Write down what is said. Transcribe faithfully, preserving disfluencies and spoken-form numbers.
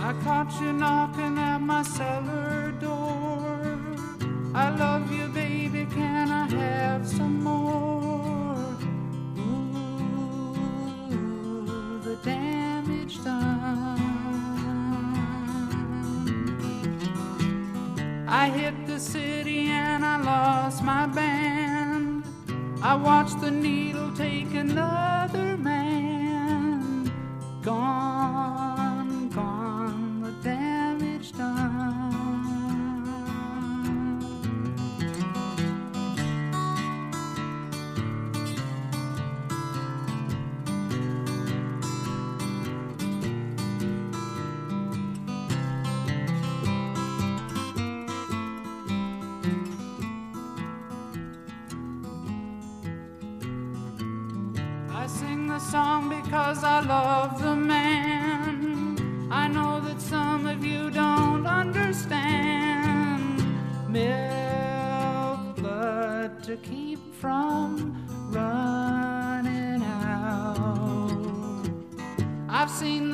I caught you knocking at my cellar door. I love you, baby, can I have some more? Ooh, the damage done. I hit the city and I lost my band. I watched the needle take another man. Gone, gone, the damage done. I sing the song because I love the man. I know that some of you don't understand. Milk blood to keep from running out. I've seen